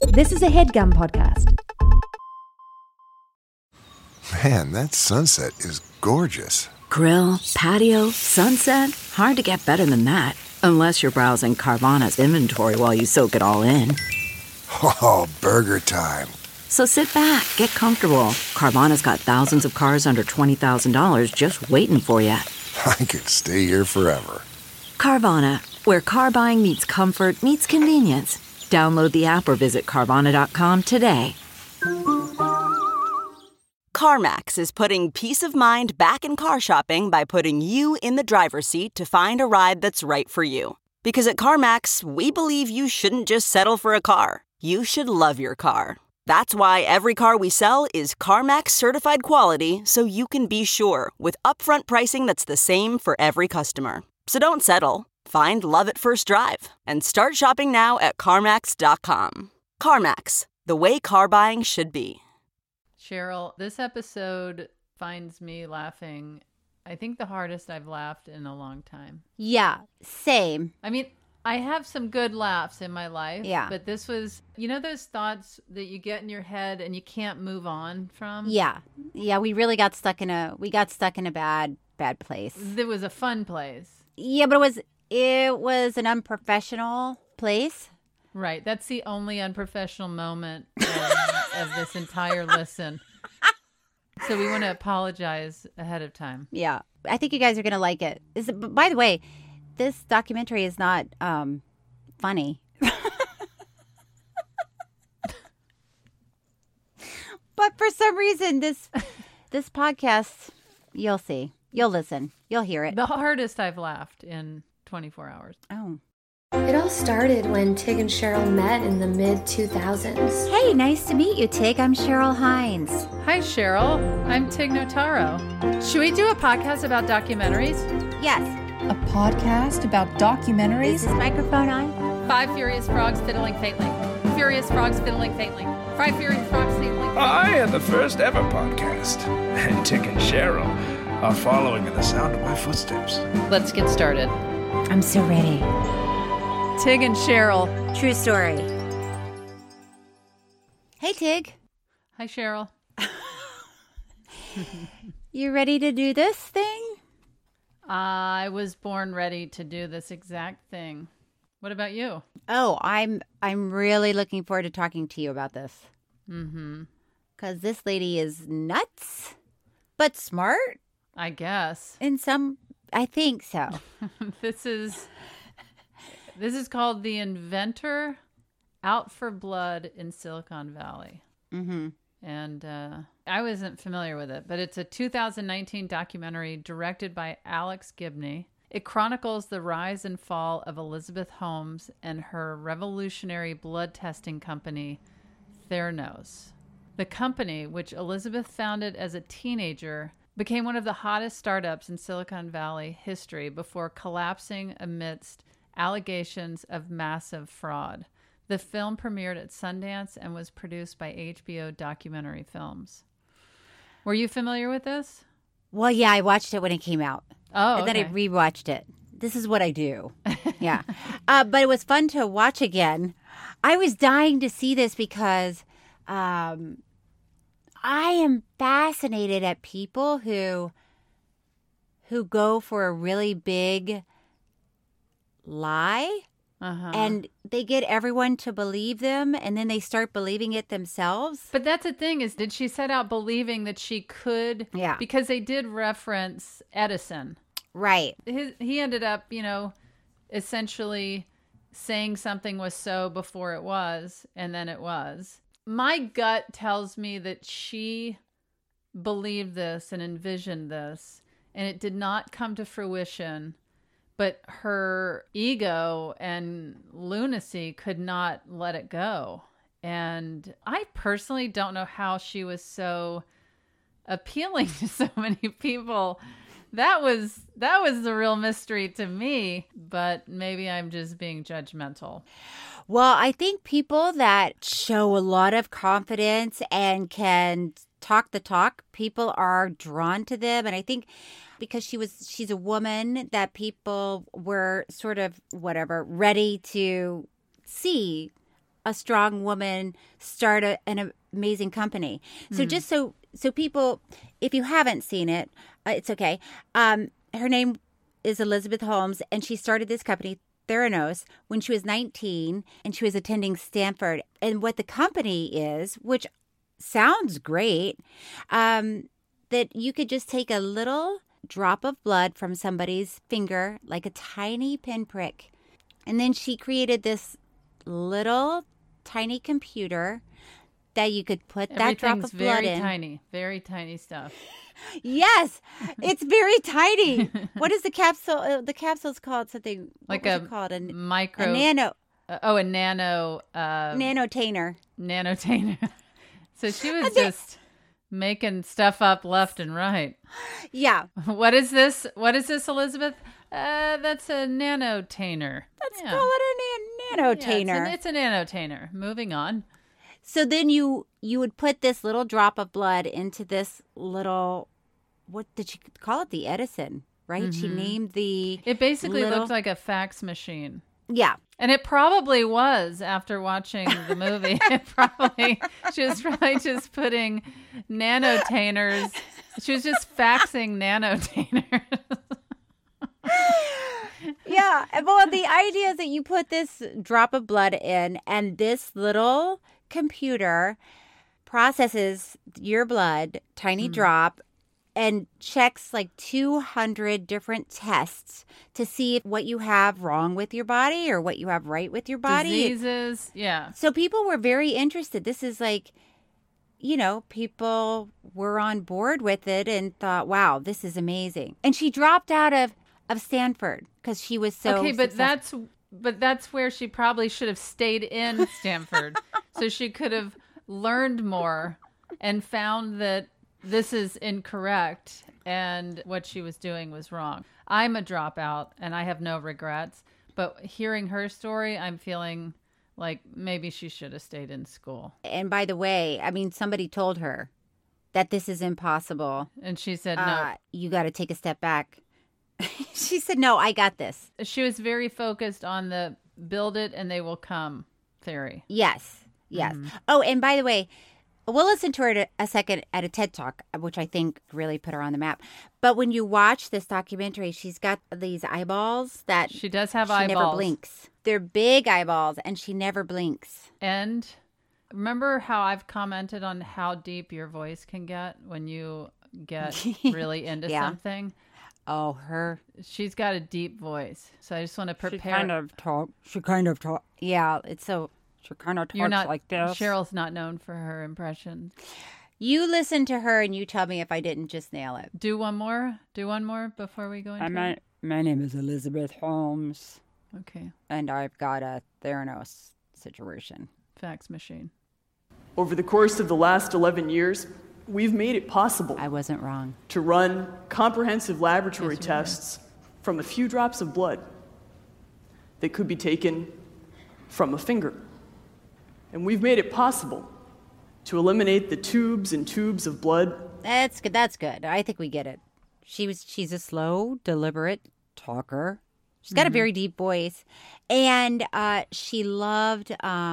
This is a HeadGum podcast. Man, that sunset is gorgeous. Grill, patio, sunset. Hard to get better than that. Unless you're browsing Carvana's inventory while you soak it all in. Oh, burger time. So sit back, get comfortable. Carvana's got thousands of cars under $20,000 just waiting for you. I could stay here forever. Carvana, where car buying meets comfort meets convenience. Download the app or visit Carvana.com today. CarMax is putting peace of mind back in car shopping by putting you in the driver's seat to find a ride that's right for you. Because at CarMax, we believe you shouldn't just settle for a car. You should love your car. That's why every car we sell is CarMax certified quality, so you can be sure with upfront pricing that's the same for every customer. So don't settle. Find love at first drive and start shopping now at CarMax.com. CarMax, the way car buying should be. Cheryl, this episode finds me laughing, I think the hardest I've laughed in a long time. Yeah, same. I mean, I have some good laughs in my life. Yeah. But this was, you know, those thoughts that you get in your head and you can't move on from? Yeah. Yeah, we really got stuck in a bad place. It was a fun place. Yeah, but it was an unprofessional place. Right. That's the only unprofessional moment of this entire listen. So we want to apologize ahead of time. Yeah. I think you guys are going to like it. By the way, this documentary is not funny. But for some reason, this podcast, you'll see. You'll listen. You'll hear it. The hardest I've laughed in 24 hours. Oh. It all started when Tig and Cheryl met in the mid-2000s. Hey, nice to meet you, Tig. I'm Cheryl Hines. Hi, Cheryl. I'm Tig Notaro. Should we do a podcast about documentaries? Yes. A podcast about documentaries? Is this microphone on? 5 furious frogs fiddling faintly. Furious frogs fiddling faintly. 5 furious frogs fiddling faintly. I am the first ever podcast, and Tig and Cheryl are following in the sound of my footsteps. Let's get started. I'm so ready. Tig and Cheryl. True story. Hey, Tig. Hi, Cheryl. You ready to do this thing? I was born ready to do this exact thing. What about you? Oh, I'm really looking forward to talking to you about this. Mm-hmm. Because this lady is nuts, but smart. I guess. I think so. This is called The Inventor, Out for Blood in Silicon Valley. Mm-hmm. And I wasn't familiar with it, but it's a 2019 documentary directed by Alex Gibney. It chronicles the rise and fall of Elizabeth Holmes and her revolutionary blood testing company, Theranos. The company, which Elizabeth founded as a teenager, became one of the hottest startups in Silicon Valley history before collapsing amidst allegations of massive fraud. The film premiered at Sundance and was produced by HBO Documentary Films. Were you familiar with this? Well, yeah, I watched it when it came out. Oh, and then I rewatched it. This is what I do. Yeah. But it was fun to watch again. I was dying to see this because I am fascinated at people who go for a really big lie. Uh-huh. And they get everyone to believe them, and then they start believing it themselves. But that's the thing is, did she set out believing that she could? Yeah. Because they did reference Edison. Right. He ended up, essentially saying something was so before it was, and then it was. My gut tells me that she believed this and envisioned this, and it did not come to fruition. But her ego and lunacy could not let it go. And I personally don't know how she was so appealing to so many people. That was the real mystery to me, but maybe I'm just being judgmental. Well, I think people that show a lot of confidence and can talk the talk, people are drawn to them. And I think because she's a woman that people were sort of ready to see a strong woman start an amazing company. So just so people, if you haven't seen it, it's okay. Her name is Elizabeth Holmes, and she started this company, Theranos, when she was 19, and she was attending Stanford. And what the company is, which sounds great, that you could just take a little drop of blood from somebody's finger, like a tiny pinprick. And then she created this little tiny computer that you could put that drop of blood in. Very tiny stuff. Yes, it's very tiny. What is the capsule? The capsule's called something. Like what was it called? a micro. A nano. A nano. Nanotainer. Nanotainer. So she was just making stuff up left and right. Yeah. What is this? What is this, Elizabeth? That's a nanotainer. Let's call it a nanotainer. Yeah, it's a nanotainer. Moving on. So then you would put this little drop of blood into this little, what did she call it? The Edison, right? Mm-hmm. She named the... It basically looked like a fax machine. Yeah. And it probably was after watching the movie. She was probably just putting nanotainers. She was just faxing nanotainers. Yeah. Well, the idea is that you put this drop of blood in, and this little computer processes your blood, tiny drop, and checks like 200 different tests to see what you have wrong with your body or what you have right with your body. Diseases, yeah. So people were very interested. This is like, people were on board with it and thought, wow, this is amazing. And she dropped out of Stanford because she was so successful. But that's where she probably should have stayed in Stanford so she could have learned more and found that this is incorrect and what she was doing was wrong. I'm a dropout and I have no regrets, but hearing her story, I'm feeling like maybe she should have stayed in school. And by the way, somebody told her that this is impossible. And she said, no. You got to take a step back. She said, no, I got this. She was very focused on the build it and they will come theory. Yes. Mm-hmm. Oh, and by the way, we'll listen to her a second at a TED Talk, which I think really put her on the map. But when you watch this documentary, she's got these eyeballs that she does have eyeballs. She never blinks. They're big eyeballs, and she never blinks. And remember how I've commented on how deep your voice can get when you get really into something? Oh, she's got a deep voice. So I just want to prepare. She kind of talk. Yeah, it's so... She kind of talks like this. Cheryl's not known for her impressions. You listen to her and you tell me if I didn't just nail it. Do one more before we go into it. My name is Elizabeth Holmes. Okay. And I've got a Theranos situation. Fax machine. Over the course of the last 11 years, we've made it possible. I wasn't wrong. To run comprehensive laboratory tests from a few drops of blood that could be taken from a finger. And we've made it possible to eliminate the tubes and tubes of blood. That's good. That's good. I think we get it. She's a slow, deliberate talker. She's got a very deep voice. And she loved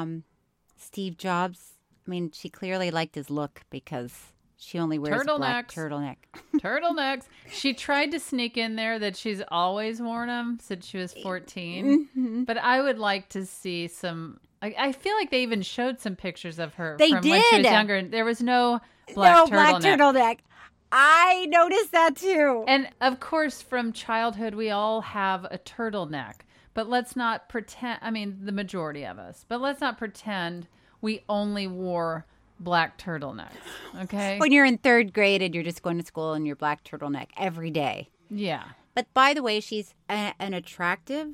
Steve Jobs. She clearly liked his look because she only wears a black turtleneck. Turtlenecks. She tried to sneak in there that she's always worn them since she was 14. Mm-hmm. But I would like to see some... I feel like they even showed some pictures of her when she was younger. There was no black turtleneck. I noticed that too. And of course, from childhood, we all have a turtleneck. But let's not pretend, the majority of us, but let's not pretend we only wore black turtlenecks, okay? When you're in third grade and you're just going to school in your black turtleneck every day. Yeah. But by the way, she's an attractive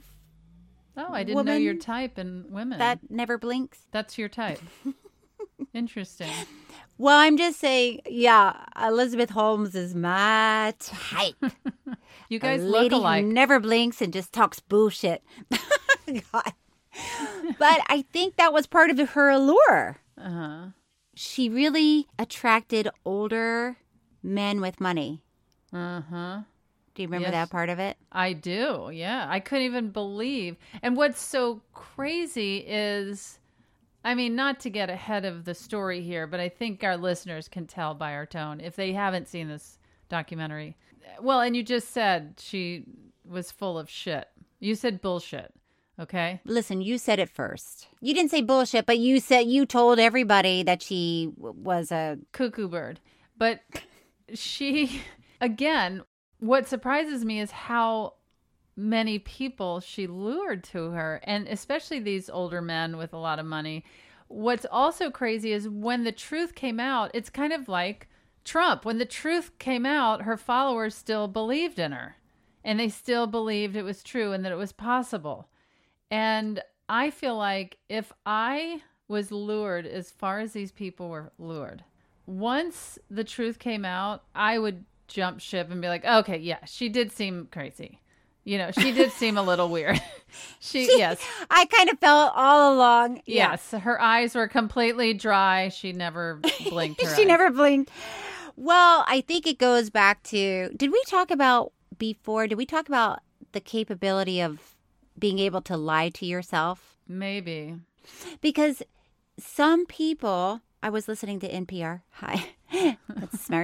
I didn't know your type in women. That never blinks. That's your type. Interesting. Well, I'm just saying, Elizabeth Holmes is my type. You guys look alike. Who never blinks and just talks bullshit. God. But I think that was part of her allure. Uh-huh. She really attracted older men with money. Uh-huh. Do you remember that part of it? I do, yeah. I couldn't even believe. And what's so crazy is I mean, not to get ahead of the story here, but I think our listeners can tell by our tone if they haven't seen this documentary. Well, and you just said she was full of shit. You said bullshit, okay? Listen, you said it first. You didn't say bullshit, but you told everybody that she was a cuckoo bird. But she, again, what surprises me is how many people she lured to her, and especially these older men with a lot of money. What's also crazy is when the truth came out, it's kind of like Trump. When the truth came out, her followers still believed in her, and they still believed it was true and that it was possible. And I feel like if I was lured as far as these people were lured, once the truth came out, I would jump ship and be like, okay, yeah, she did seem crazy. You know, she did seem a little weird. Yes. I kind of felt all along. Yes. Her eyes were completely dry. She never blinked her She eyes. never blinked. Well, I think it goes back to, did we talk about the capability of being able to lie to yourself? Maybe. Because some people, I was listening to NPR. Hi. That's smart.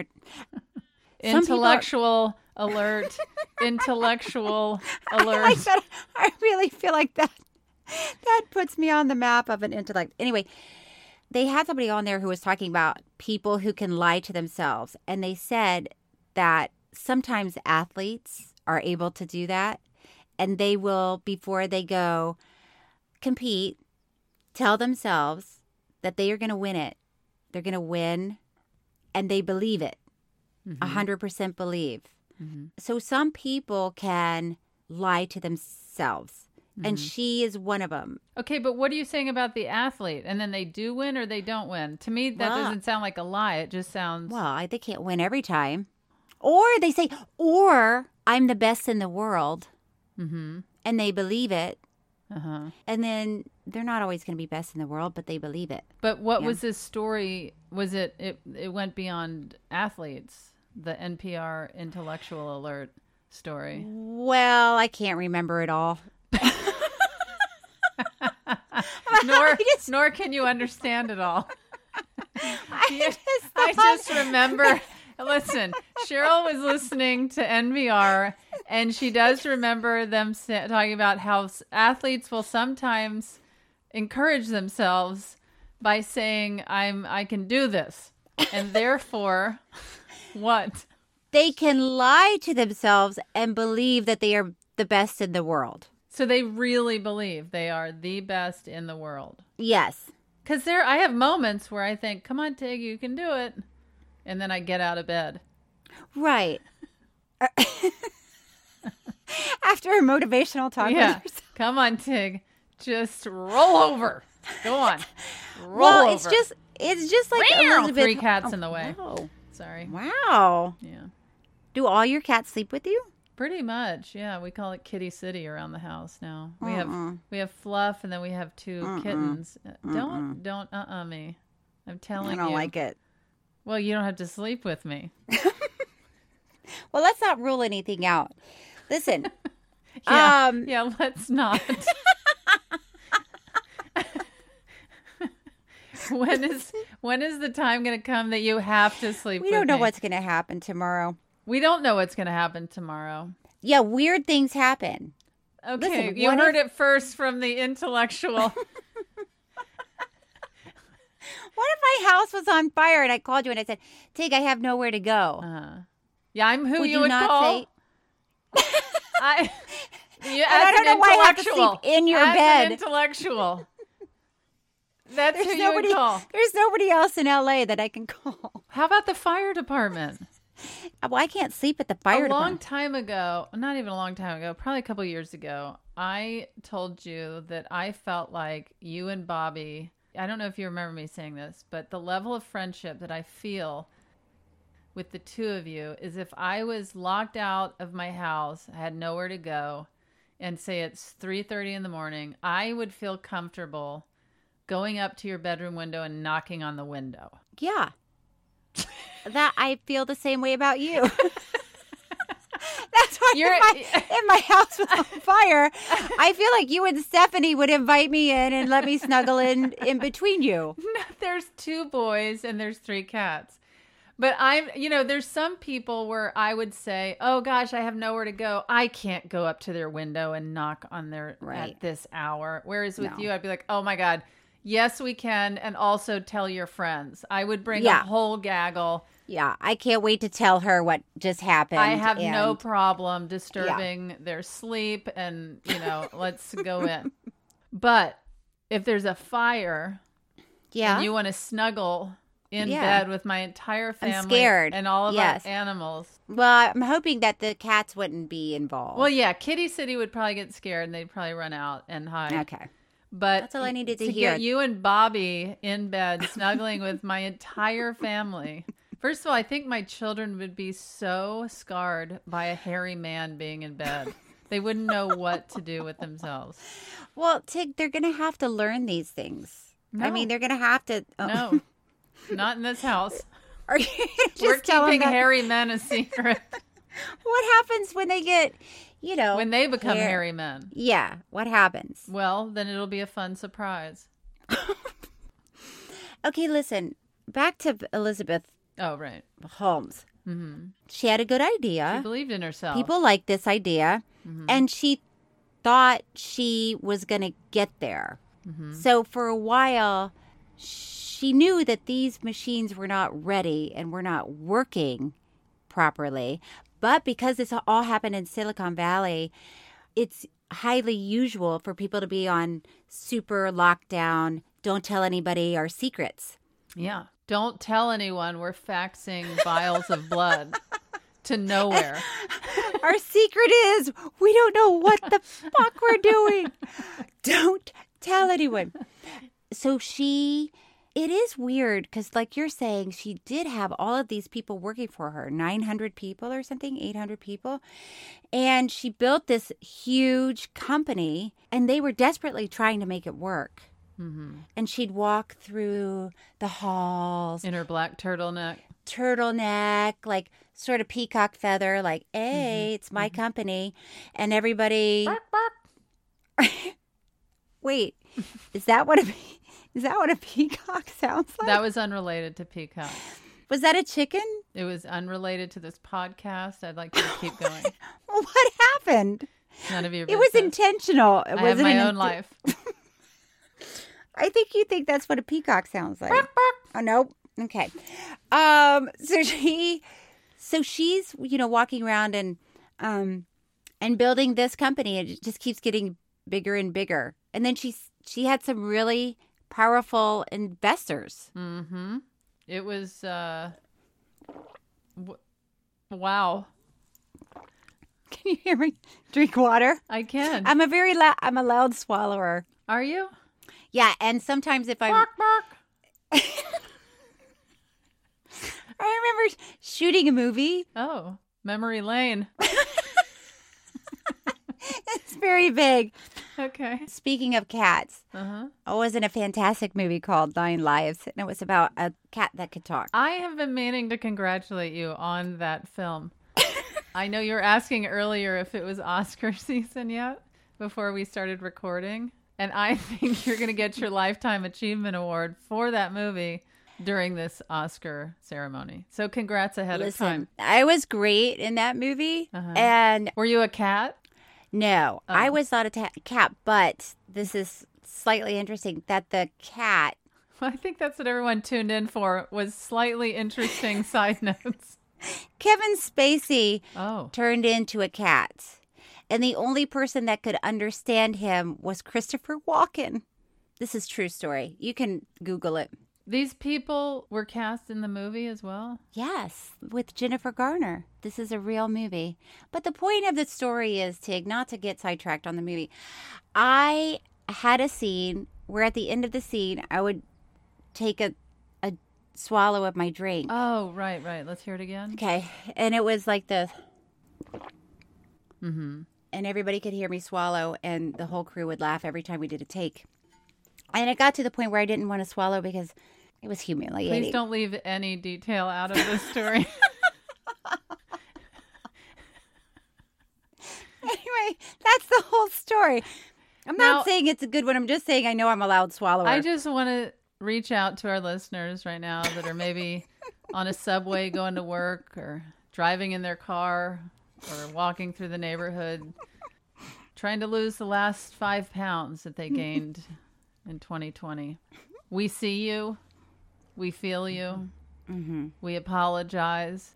Intellectual alert. Intellectual alert. I really feel like that puts me on the map of an intellect. Anyway, they had somebody on there who was talking about people who can lie to themselves. And they said that sometimes athletes are able to do that. And they will, before they go compete, tell themselves that they are going to win it. They're going to win. And they believe it. 100% believe. Mm-hmm. So some people can lie to themselves. And she is one of them. Okay, but what are you saying about the athlete? And then they do win or they don't win? To me, that doesn't sound like a lie. It just sounds... Well, they can't win every time. Or they say, or I'm the best in the world. Mm-hmm. And they believe it. Uh-huh. And then they're not always going to be best in the world, but they believe it. But what was this story? Was it went beyond athletes? The NPR Intellectual Alert story. Well, I can't remember it all. Nor can you understand it all. I just remember. Listen, Cheryl was listening to NPR, and she does remember them talking about how athletes will sometimes encourage themselves by saying, I can do this. And therefore, what? They can lie to themselves and believe that they are the best in the world. So they really believe they are the best in the world. Yes. Because I have moments where I think, come on, Tig, you can do it. And then I get out of bed. Right. After a motivational talk. Yeah. Come on, Tig. Just roll over. Go on. Roll over. It's just like Elizabeth. 3 cats in the way. Whoa. Sorry. Wow. Yeah. Do all your cats sleep with you? Pretty much. Yeah. We call it Kitty City around the house now. We have Fluff, and then we have 2 kittens. Don't me. I'm telling you. I don't like it. Well, you don't have to sleep with me. Well, let's not rule anything out. Listen. Yeah, let's not. When is the time going to come that you have to sleep with me? We don't know what's going to happen tomorrow. We don't know what's going to happen tomorrow. Yeah, weird things happen. Okay, listen, you heard it first from the intellectual. What if my house was on fire and I called you and I said, Tig, I have nowhere to go? Yeah, I'm who you would not call. I don't know why I have to sleep in your bed. An intellectual. That's There's who you would call. There's nobody else in LA that I can call. How about the fire department? Well, I can't sleep at the fire department. A long time ago, not even a long time ago, probably a couple years ago, I told you that I felt like you and Bobby, I don't know if you remember me saying this, but the level of friendship that I feel with the 2 of you is if I was locked out of my house, I had nowhere to go, and say it's 3:30 in the morning, I would feel comfortable going up to your bedroom window and knocking on the window. Yeah. That I feel the same way about you. That's if my house was on fire, I feel like you and Stephanie would invite me in and let me snuggle in between you. No, there's 2 boys and there's 3 cats. But there's some people where I would say, oh gosh, I have nowhere to go. I can't go up to their window and knock on their at this hour. Whereas with you, I'd be like, oh my God, yes, we can. And also tell your friends. I would bring a whole gaggle. Yeah, I can't wait to tell her what just happened. I have no problem disturbing their sleep and, let's go in. But if there's a fire and you want to snuggle in bed with my entire family I'm scared. And all of our animals. Well, I'm hoping that the cats wouldn't be involved. Well, yeah, Kitty City would probably get scared and they'd probably run out and hide. Okay. But that's all I needed to hear. Get you and Bobby in bed snuggling with my entire family. First of all, I think my children would be so scarred by a hairy man being in bed. They wouldn't know what to do with themselves. Well, Tig, they're going to have to learn these things. No. I mean, they're going to have to. Oh. No, not in this house. Are you just We're keeping hairy men a secret. What happens when they get, when they become hairy men? Yeah, what happens? Well, then it'll be a fun surprise. Okay, listen, back to Elizabeth. Oh, right. Holmes. Mm-hmm. She had a good idea. She believed in herself. People liked this idea. Mm-hmm. And she thought she was going to get there. Mm-hmm. So for a while, she knew that these machines were not ready and were not working properly. But because this all happened in Silicon Valley, it's highly usual for people to be on super lockdown, don't tell anybody our secrets. Yeah. Don't tell anyone we're faxing vials of blood to nowhere. Our secret is we don't know what the fuck we're doing. Don't tell anyone. So it is weird because like you're saying, she did have all of these people working for her, 900 people or something, 800 people. And she built this huge company and they were desperately trying to make it work. Mm-hmm. And she'd walk through the halls. In her black turtleneck, like sort of peacock feather, like, hey, it's my company. And everybody... Bark, bark. Wait, is that what a peacock sounds like? That was unrelated to peacock. Was that a chicken? It was unrelated to this podcast. I'd like you to keep going. What happened? None of your business. It was intentional. I have my own life. I think you think that's what a peacock sounds like. Bark, bark. Oh, no. Okay. So she's, walking around and building this company. And it just keeps getting bigger and bigger. And then she had some really powerful investors. Mm-hmm. It was, wow. Can you hear me drink water? I can. I'm a loud swallower. Are you? Yeah, and sometimes if I'm... Bark, bark. I remember shooting a movie. Oh, memory lane. It's very big. Okay. Speaking of cats, I was in a fantastic movie called 9 Lives, and it was about a cat that could talk. I have been meaning to congratulate you on that film. I know you were asking earlier if it was Oscar season yet before we started recording. And I think you're going to get your Lifetime Achievement Award for that movie during this Oscar ceremony. So congrats ahead of time. I was great in that movie. And were you a cat? No, I was not a cat, but this is slightly interesting that the cat... Well, I think that's what everyone tuned in for, was slightly interesting side notes. Kevin Spacey turned into a cat. And the only person that could understand him was Christopher Walken. This is true story. You can Google it. These people were cast in the movie as well? Yes, with Jennifer Garner. This is a real movie. But the point of the story is, Tig, not to get sidetracked on the movie. I had a scene where at the end of the scene, I would take a swallow of my drink. Oh, right. Let's hear it again. Okay. And it was like the... Mm-hmm. And everybody could hear me swallow, and the whole crew would laugh every time we did a take. And it got to the point where I didn't want to swallow because it was humiliating. Please don't leave any detail out of this story. Anyway, that's the whole story. I'm not saying it's a good one. I'm just saying I know I'm a loud swallower. I just want to reach out to our listeners right now that are maybe on a subway going to work or driving in their car or walking through the neighborhood trying to lose the last 5 pounds that they gained in 2020. We see you. We feel you. Mm-hmm. We apologize.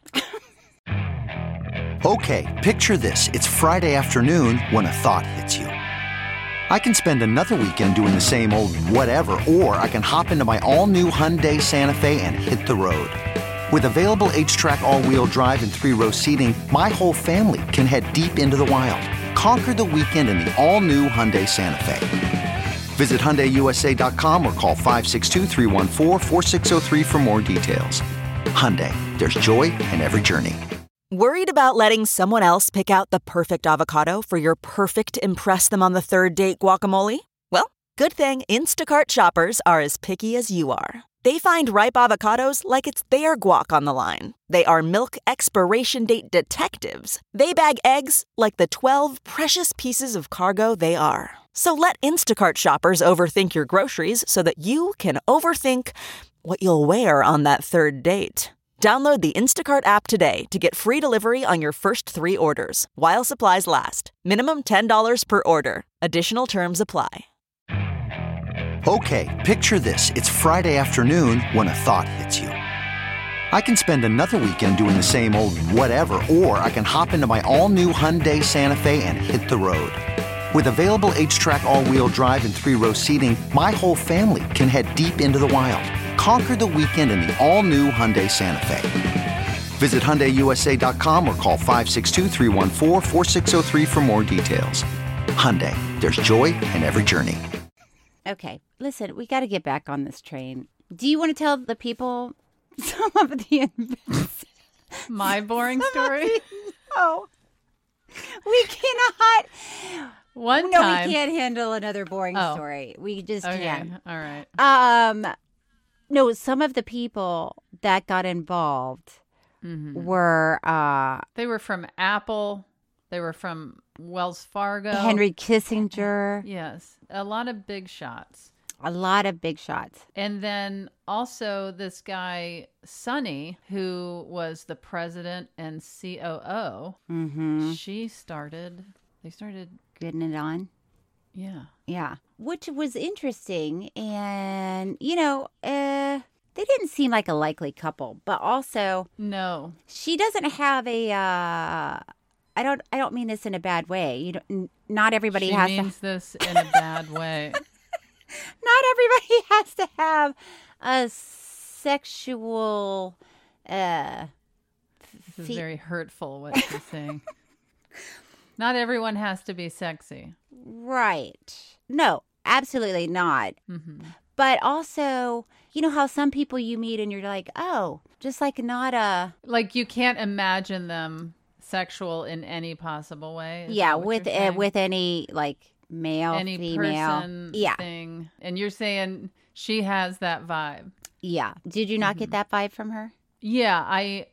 Okay, picture this. It's Friday afternoon when a thought hits you. I can spend another weekend doing the same old whatever, or I can hop into my all-new Hyundai Santa Fe and hit the road. With available H-Track all-wheel drive and 3-row seating, my whole family can head deep into the wild. Conquer the weekend in the all-new Hyundai Santa Fe. Visit HyundaiUSA.com or call 562-314-4603 for more details. Hyundai, there's joy in every journey. Worried about letting someone else pick out the perfect avocado for your perfect impress-them-on-the-third-date guacamole? Well, good thing Instacart shoppers are as picky as you are. They find ripe avocados like it's their guac on the line. They are milk expiration date detectives. They bag eggs like the 12 precious pieces of cargo they are. So let Instacart shoppers overthink your groceries so that you can overthink what you'll wear on that third date. Download the Instacart app today to get free delivery on your first 3 orders, while supplies last. Minimum $10 per order. Additional terms apply. Okay, picture this. It's Friday afternoon when a thought hits you. I can spend another weekend doing the same old whatever, or I can hop into my all-new Hyundai Santa Fe and hit the road. With available H-Track all-wheel drive and 3-row seating, my whole family can head deep into the wild. Conquer the weekend in the all-new Hyundai Santa Fe. Visit HyundaiUSA.com or call 562-314-4603 for more details. Hyundai, there's joy in every journey. Okay, listen, we got to get back on this train. Do you want to tell the people some of the my boring story? No, we cannot. One no, time. We can't handle another boring story. We just can't. All right. No, some of the people that got involved were they were from Apple. They were from Wells Fargo. Henry Kissinger. Yes. A lot of big shots. And then also this guy, Sonny, who was the president and COO. Mm-hmm. They started getting it on. Yeah. Yeah. Which was interesting. And, they didn't seem like a likely couple. But also, no, she doesn't have a... I don't mean this in a bad way. Not everybody she has means this in a bad way. Not everybody has to have a sexual. This is very hurtful what she's saying. Not everyone has to be sexy. Right. No, absolutely not. Mm-hmm. But also, you know how some people you meet and you're like, oh, just like not a... Like you can't imagine them sexual in any possible way. Yeah, with any like male, any female, person thing. And you're saying she has that vibe. Yeah. Did you not get that vibe from her? Yeah, I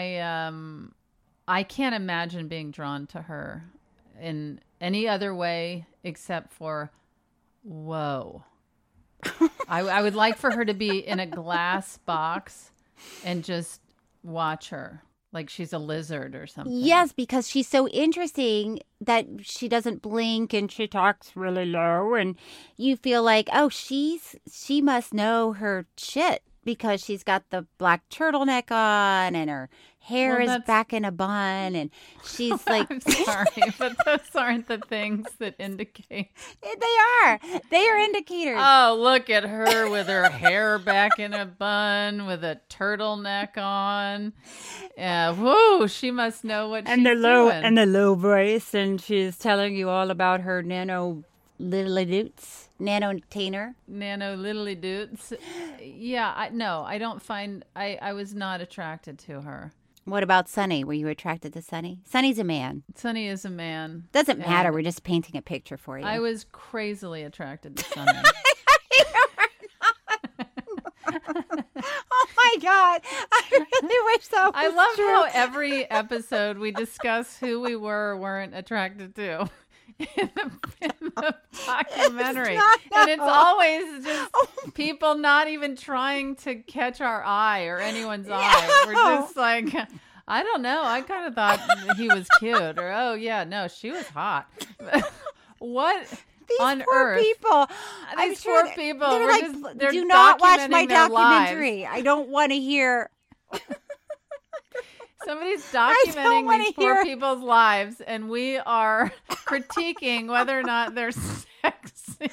can't imagine being drawn to her in any other way except for whoa. I would like for her to be in a glass box and just watch her. Like she's a lizard or something. Yes, because she's so interesting that she doesn't blink and she talks really low. And you feel like, oh, she must know her shit because she's got the black turtleneck on and her hair is back in a bun. And she's like... I'm sorry, but those aren't the things that indicate. They are. They are indicators. Oh, look at her with her hair back in a bun with a turtleneck on. Yeah, whoa, she must know what she's doing. And the low voice, and she's telling you all about her nano little doots. Nano-tainer. Nano little doots. Yeah, I was not attracted to her. What about Sonny? Were you attracted to Sonny? Sonny's a man. Sonny is a man. Doesn't matter. We're just painting a picture for you. I was crazily attracted to Sonny. Oh my God. I really wish that was I love true. how every episode we discuss who we were or weren't attracted to in the documentary. And it's always just people not even trying to catch our eye or anyone's eye. We're just like, I don't know. I kind of thought he was cute. Or, oh, yeah, no, she was hot. What on These poor earth? people. I'm These sure poor people. They're We're like, just, they're do not watch my documenting their lives. documentary. I don't want to hear. Somebody's don't documenting wanna these poor hear- people's lives, and we are critiquing whether or not they're sexy.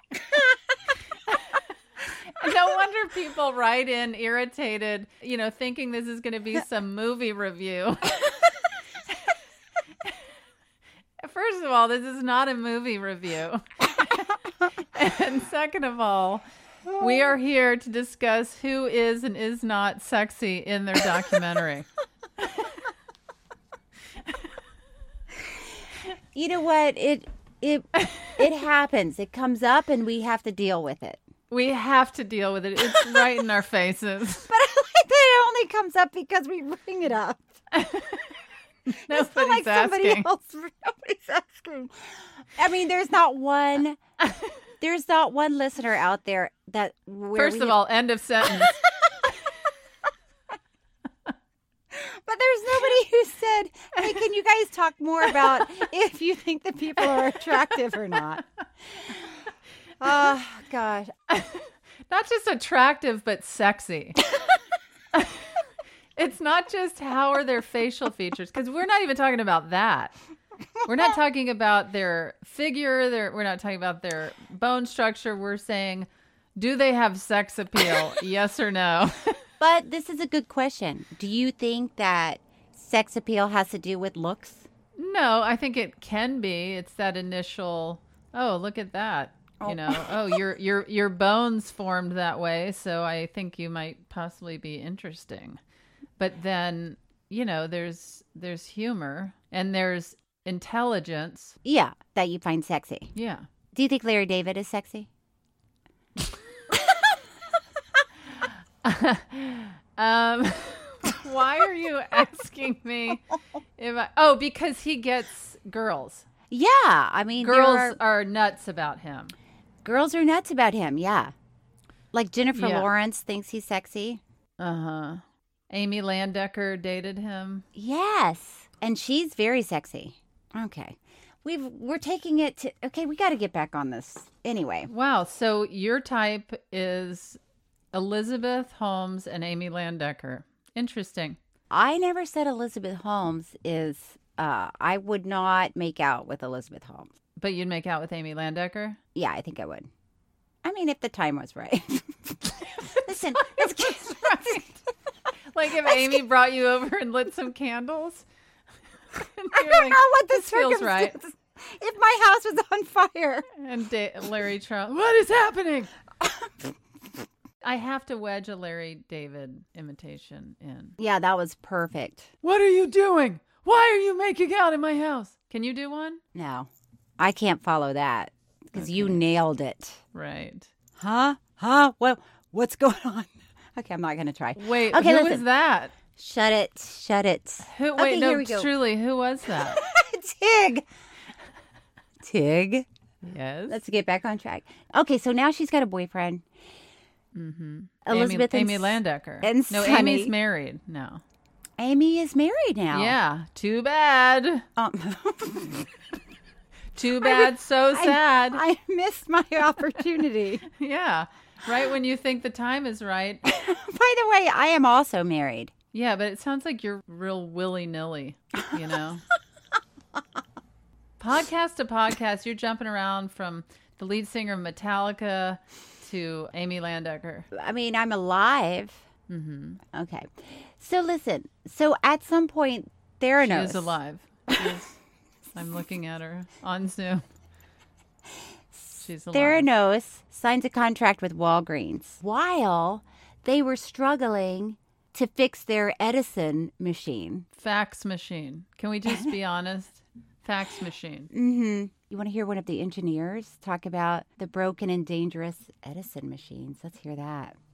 No wonder people write in irritated, thinking this is going to be some movie review. First of all, this is not a movie review. And second of all, we are here to discuss who is and is not sexy in their documentary. You know what? It happens. It comes up, and we have to deal with it. We have to deal with it. It's right in our faces. But I like that it only comes up because we bring it up. Nobody's asking. Nobody's asking. I mean, there's not one listener out there that. First of all, end of sentence. But there's nobody who said, "Hey, can you guys talk more about if you think the people are attractive or not?" Oh gosh, Not just attractive, but sexy. It's not just how are their facial features, because we're not even talking about that. We're not talking about their figure. We're not talking about their bone structure. We're saying, do they have sex appeal? Yes or no? but this is a good question. Do you think that sex appeal has to do with looks? No, I think it can be. It's that initial, oh, look at that. Your bones formed that way, so I think you might possibly be interesting. But then, there's humor and there's intelligence. Yeah, that you find sexy. Yeah. Do you think Larry David is sexy? Why are you asking me because he gets girls. Yeah, I mean, girls are nuts about him. Girls are nuts about him, yeah. Like Jennifer Lawrence thinks he's sexy. Uh-huh. Amy Landecker dated him. Yes, and she's very sexy. Okay. We're taking it to, okay, we got to get back on this. Anyway. Wow, so your type is Elizabeth Holmes and Amy Landecker. Interesting. I never said Elizabeth Holmes is, I would not make out with Elizabeth Holmes. But you'd make out with Amy Landecker? Yeah, I think I would. I mean, if the time was right. Listen, let's get right. Like if Amy brought you over and lit some candles? I don't know what this feels right. If my house was on fire. And Larry Charles, what is happening? I have to wedge a Larry David imitation in. Yeah, that was perfect. What are you doing? Why are you making out in my house? Can you do one? No, I can't follow that because you nailed it. Right. Huh? What's going on? Okay, I'm not going to try. Wait, okay, who was that? Shut it. Who? Okay, wait, no, here we go. Truly, who was that? Tig. Yes. Let's get back on track. Okay, so now she's got a boyfriend. Mm-hmm. Elizabeth Amy Landecker. And no, Sonny. Amy's married. No. Amy is married now. Yeah. Too bad. Too bad. So sad. I missed my opportunity. Yeah. Right when you think the time is right. By the way, I am also married. Yeah, but it sounds like you're real willy-nilly, Podcast to podcast, you're jumping around from the lead singer of Metallica to Amy Landecker. I mean, I'm alive. Mm-hmm. Okay. So listen. So at some point, Theranos. She is alive. I'm looking at her on Zoom. She's alive. Theranos signs a contract with Walgreens while they were struggling to fix their Edison machine. Fax machine. Can we just be honest? Fax machine. Mm-hmm. You want to hear one of the engineers talk about the broken and dangerous Edison machines? Let's hear that.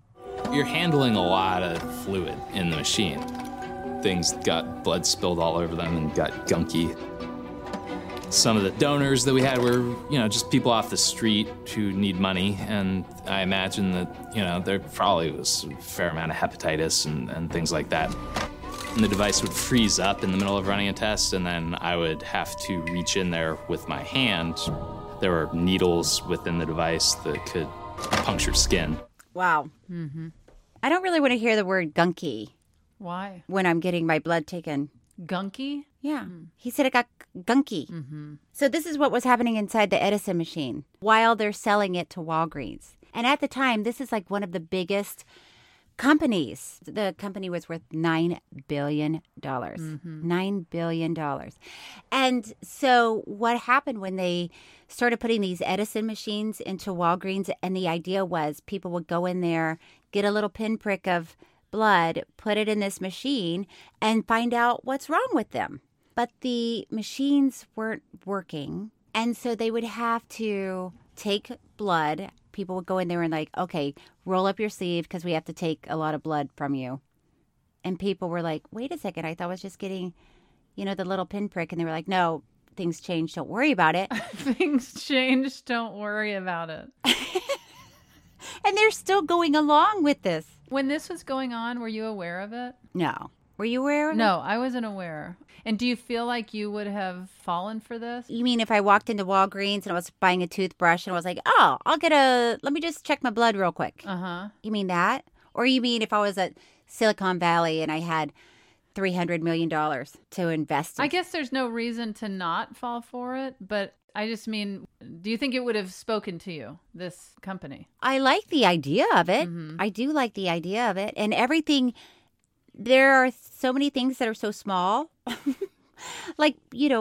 You're handling a lot of fluid in the machine. Things got blood spilled all over them and got gunky. Some of the donors that we had were, just people off the street who need money. And I imagine that, there probably was a fair amount of hepatitis and things like that. And the device would freeze up in the middle of running a test, and then I would have to reach in there with my hand. There were needles within the device that could puncture skin. Wow. Mm-hmm. I don't really want to hear the word gunky. Why? When I'm getting my blood taken. Gunky? Yeah. He said it got gunky. Mm-hmm. So this is what was happening inside the Edison machine while they're selling it to Walgreens. And at the time, this is like one of the biggest companies. The company was worth $9 billion. Mm-hmm. $9 billion. And so what happened when they started putting these Edison machines into Walgreens, and the idea was people would go in there, get a little pinprick of blood, put it in this machine, and find out what's wrong with them. But the machines weren't working, and so they would have to take blood. People would go in there and like, okay, roll up your sleeve because we have to take a lot of blood from you. And people were like, wait a second, I thought I was just getting, the little pinprick. And they were like, no, things changed. Don't worry about it. Things changed. Don't worry about it. And they're still going along with this. When this was going on, were you aware of it? No. Were you aware of it? No, I wasn't aware. And do you feel like you would have fallen for this? You mean if I walked into Walgreens and I was buying a toothbrush and I was like, oh, let me just check my blood real quick. Uh-huh. You mean that? Or you mean if I was at Silicon Valley and I had $300 million to invest in? I guess there's no reason to not fall for it, but I just mean, do you think it would have spoken to you, this company? I like the idea of it. Mm-hmm. I do like the idea of it. And everything, there are so many things that are so small, like,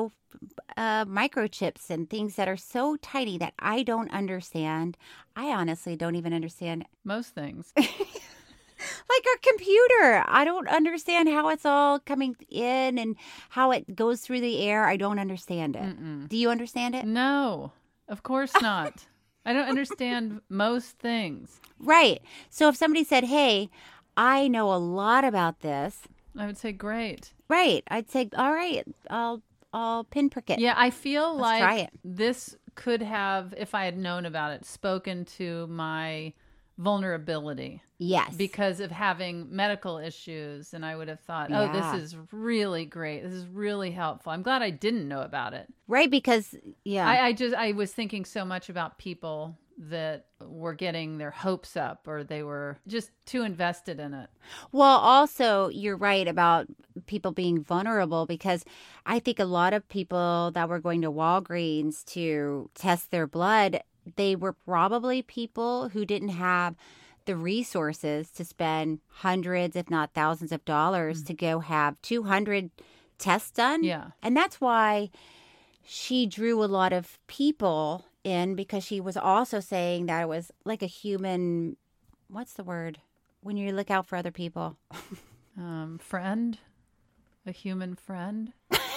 microchips and things that are so tiny that I don't understand. I honestly don't even understand most things. Like our computer. I don't understand how it's all coming in and how it goes through the air. I don't understand it. Mm-mm. Do you understand it? No, of course not. I don't understand most things. Right. So if somebody said, hey, I know a lot about this, I would say, great. Right. I'd say, all right, I'll pinprick it. Yeah, I feel Let's try it. This could have, if I had known about it, spoken to my vulnerability. Yes. Because of having medical issues. And I would have thought, oh, this is really great. This is really helpful. I'm glad I didn't know about it. Right. Because, I was thinking so much about people that were getting their hopes up or they were just too invested in it. Well, also, you're right about people being vulnerable because I think a lot of people that were going to Walgreens to test their blood, they were probably people who didn't have the resources to spend hundreds, if not thousands of dollars to go have 200 tests done. Yeah. And that's why she drew a lot of people in, because she was also saying that it was like a human, what's the word? When you look out for other people. Friend? A human friend?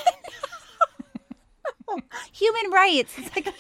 Human rights.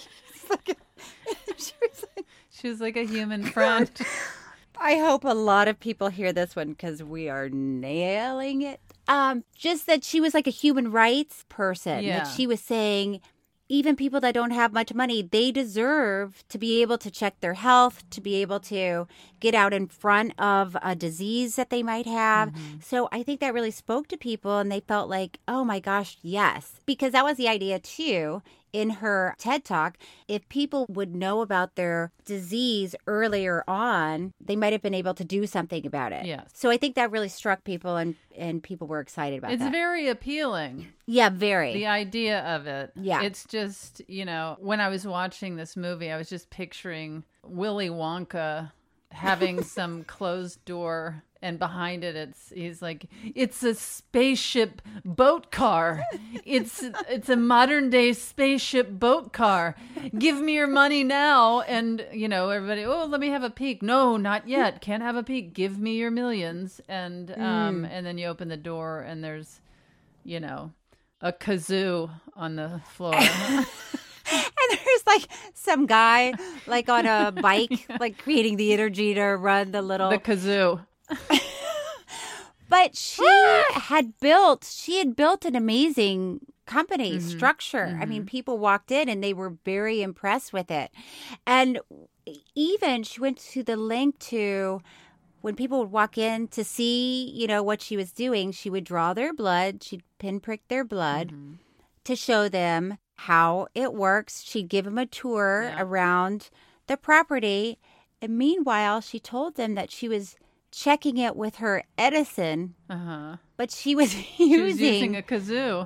She was like a human friend. I hope a lot of people hear this one because we are nailing it. Just that she was like a human rights person. Yeah. That she was saying even people that don't have much money, they deserve to be able to check their health, to be able to get out in front of a disease that they might have. Mm-hmm. So I think that really spoke to people and they felt like, oh my gosh, yes. Because that was the idea too. In her TED Talk, if people would know about their disease earlier on, they might have been able to do something about it. Yes. So I think that really struck people and people were excited about that. It's very appealing. Yeah, very. The idea of it. Yeah. It's just, when I was watching this movie, I was just picturing Willy Wonka having some closed door. And behind it, he's like, it's a spaceship boat car. It's a modern day spaceship boat car. Give me your money now. And, everybody, oh, let me have a peek. No, not yet. Can't have a peek. Give me your millions. And then you open the door and there's, a kazoo on the floor. And there's like some guy like on a bike, like creating the energy to run the kazoo. But she had built an amazing company structure. I mean, people walked in and they were very impressed with it. And even she went to the length to, when people would walk in to see, what she was doing, she would draw their blood. She'd pinprick their blood to show them how it works. She'd give them a tour around the property. And meanwhile, she told them that she was checking it with her Edison, but she was using a kazoo.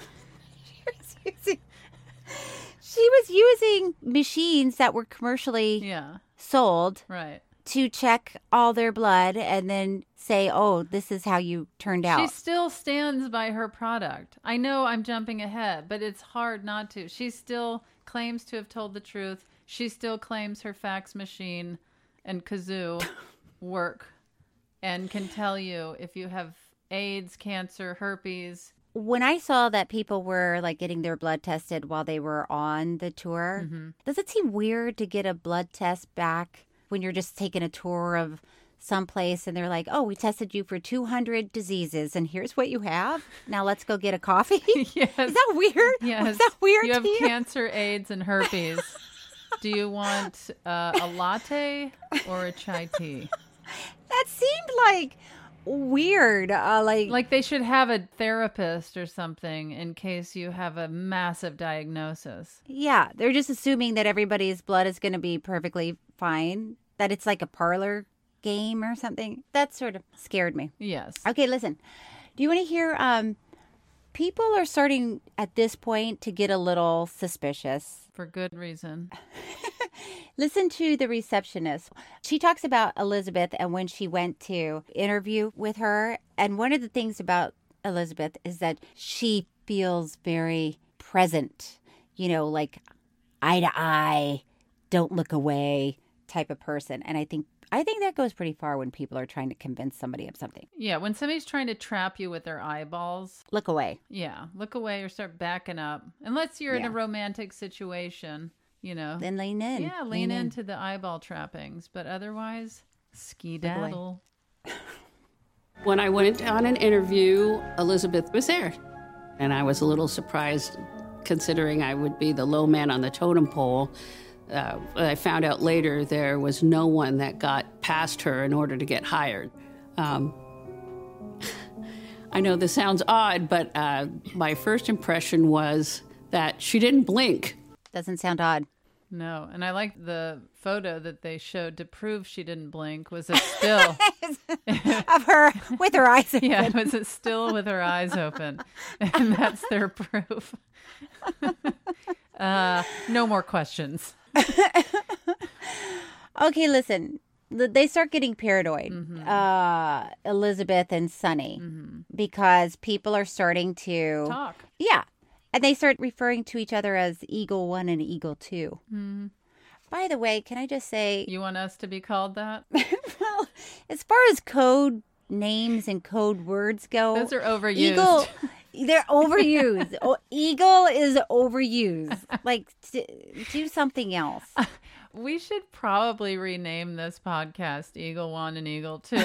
She was using machines that were commercially sold to check all their blood and then say, oh, this is how you turned out. She still stands by her product. I know I'm jumping ahead, but it's hard not to. She still claims to have told the truth. She still claims her fax machine and kazoo work and can tell you if you have AIDS, cancer, herpes. When I saw that people were getting their blood tested while they were on the tour, does it seem weird to get a blood test back when you're just taking a tour of someplace and they're like, oh, we tested you for 200 diseases and here's what you have. Now let's go get a coffee. Yes. Is that weird? Yes. Is that weird You have to you? cancer, AIDS, and herpes. Do you want a latte or a chai tea? That seemed weird. Like they should have a therapist or something in case you have a massive diagnosis. Yeah, they're just assuming that everybody's blood is going to be perfectly fine, that it's like a parlor game or something. That sort of scared me. Yes. Okay, listen. Do you want to hear, people are starting at this point to get a little suspicious. For good reason. Listen to the receptionist. She talks about Elizabeth and when she went to interview with her. And one of the things about Elizabeth is that she feels very present, like eye to eye, don't look away type of person. And I think that goes pretty far when people are trying to convince somebody of something. Yeah, when somebody's trying to trap you with their eyeballs. Look away. Yeah, look away or start backing up. Unless you're in a romantic situation, Then lean in. Yeah, lean into the eyeball trappings. But otherwise, ski-daddle. When I went on an interview, Elizabeth was there. And I was a little surprised considering I would be the low man on the totem pole. I found out later there was no one that got past her in order to get hired. I know this sounds odd, but my first impression was that she didn't blink. Doesn't sound odd. No, and I like the photo that they showed to prove she didn't blink was a still. Of her with her eyes open. Yeah, it was a still with her eyes open. And that's their proof. No more questions. Okay, listen. They start getting paranoid, Elizabeth and Sonny, because people are starting to talk. Yeah. And they start referring to each other as Eagle 1 and Eagle 2. By the way, can I just say... You want us to be called that? Well, as far as code names and code words go... Those are overused. Eagle, they're overused. Eagle is overused. Do something else. We should probably rename this podcast Eagle 1 and Eagle 2.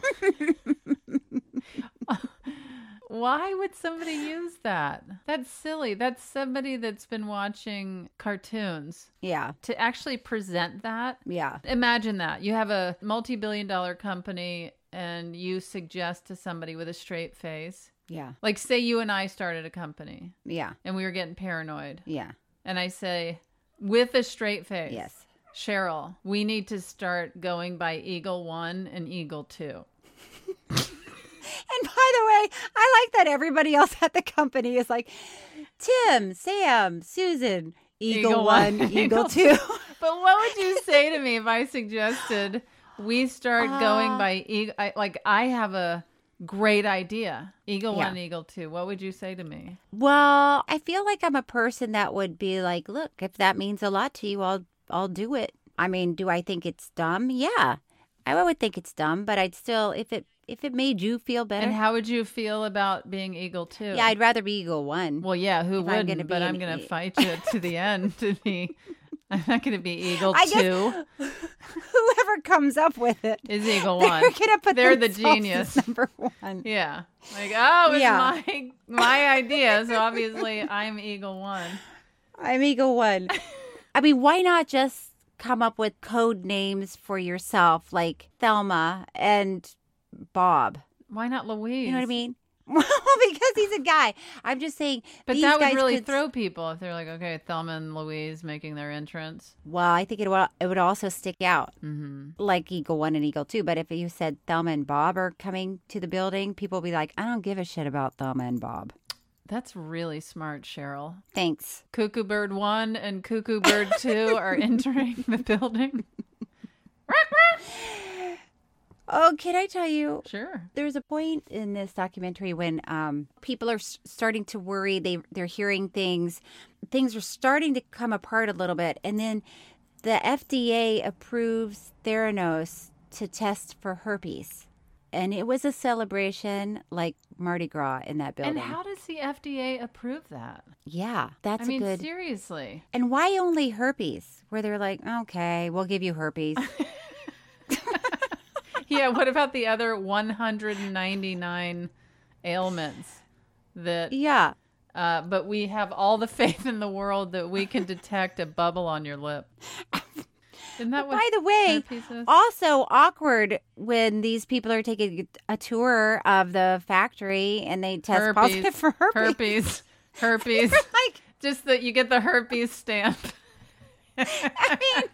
Why would somebody use that? That's silly. That's somebody that's been watching cartoons. Yeah. To actually present that. Yeah. Imagine that. You have a multi-billion-dollar company and you suggest to somebody with a straight face. Yeah. Like say you and I started a company. Yeah. And we were getting paranoid. Yeah. And I say, with a straight face. Yes. Cheryl, we need to start going by Eagle 1 and Eagle 2. And by the way, I like that everybody else at the company is like, Tim, Sam, Susan, Eagle 1, Eagle 2. But what would you say to me if I suggested we start going by Eagle? I have a great idea. Eagle 1, Eagle 2. What would you say to me? Well, I feel like I'm a person that would be like, look, if that means a lot to you, I'll do it. I mean, do I think it's dumb? Yeah. I would think it's dumb, but I'd still, if it made you feel better. And how would you feel about being Eagle 2? Yeah, I'd rather be Eagle 1. Well, yeah, who wouldn't? But I'm going to fight you to the end to be I'm not going to be Eagle I 2. guess whoever comes up with it Is Eagle they're 1. gonna put They're the themselves genius. as number 1. Yeah. Like, oh, it's Yeah. my idea. So obviously I'm Eagle 1. I'm Eagle 1. I mean, why not just come up with code names for yourself, like Thelma and Bob? Why not Louise? You know what I mean? Well, because he's a guy. I'm just saying. But these that would guys really could... throw people if they're like, okay, Thelma and Louise making their entrance. Well, I think it would also stick out, like Eagle 1 and Eagle 2. But if you said Thelma and Bob are coming to the building, people will be like, I don't give a shit about Thelma and Bob. That's really smart, Cheryl. Thanks. Cuckoo Bird 1 and Cuckoo Bird 2 are entering the building. Oh, can I tell you? Sure. There's a point in this documentary when people are starting to worry. They're hearing things. Things are starting to come apart a little bit. And then the FDA approves Theranos to test for herpes. And it was a celebration like Mardi Gras in that building. And how does the FDA approve that? Yeah, that's I mean, a good... seriously. And why only herpes? Where they're like, okay, we'll give you herpes. Yeah, what about the other 199 ailments that... Yeah. But we have all the faith in the world that we can detect a bubble on your lip. Isn't that what By the way, herpes is? also awkward when these people are taking a tour of the factory and they test positive for herpes. Herpes. Like, just that you get the herpes stamp. I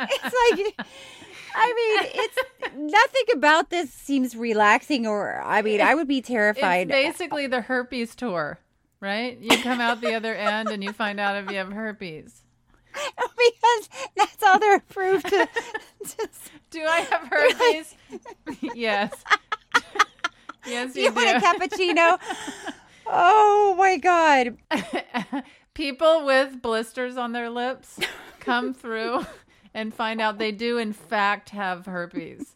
mean, it's nothing about this seems relaxing or, I mean, I would be terrified. It's basically the herpes tour, right? You come out the other end and you find out if you have herpes. Because that's all they're approved to. Do I have herpes? Yes. Yes, you do. Want a cappuccino? Oh, my God. People with blisters on their lips come through and find out they do, in fact, have herpes.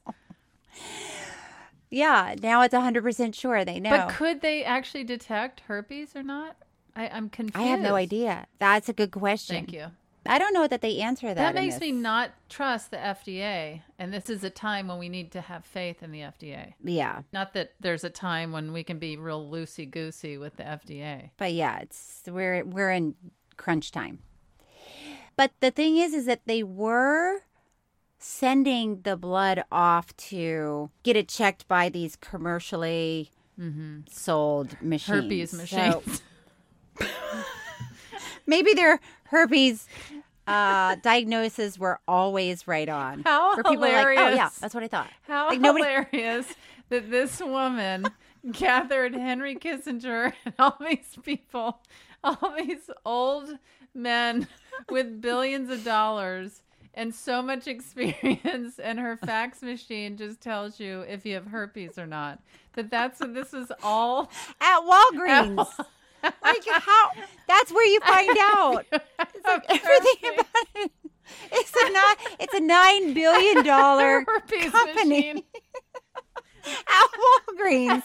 Yeah, now it's 100% sure they know. But could they actually detect herpes or not? I'm confused. I have no idea. That's a good question. Thank you. I don't know that they answer that. That makes me not trust the FDA. And this is a time when we need to have faith in the FDA. Yeah. Not that there's a time when we can be real loosey-goosey with the FDA. But yeah, we're in crunch time. But the thing is that they were sending the blood off to get it checked by these commercially sold machines. Herpes machines. So, maybe their herpes diagnoses were always right on. How where people hilarious. Were like, oh, yeah, that's what I thought. How hilarious that this woman gathered Henry Kissinger and all these people, all these old men with billions of dollars and so much experience, and her fax machine just tells you if you have herpes or not. That's what this is all at Walgreens. Like how? That's where you find out. It's like everything about it. It's a $9 billion company at Walgreens.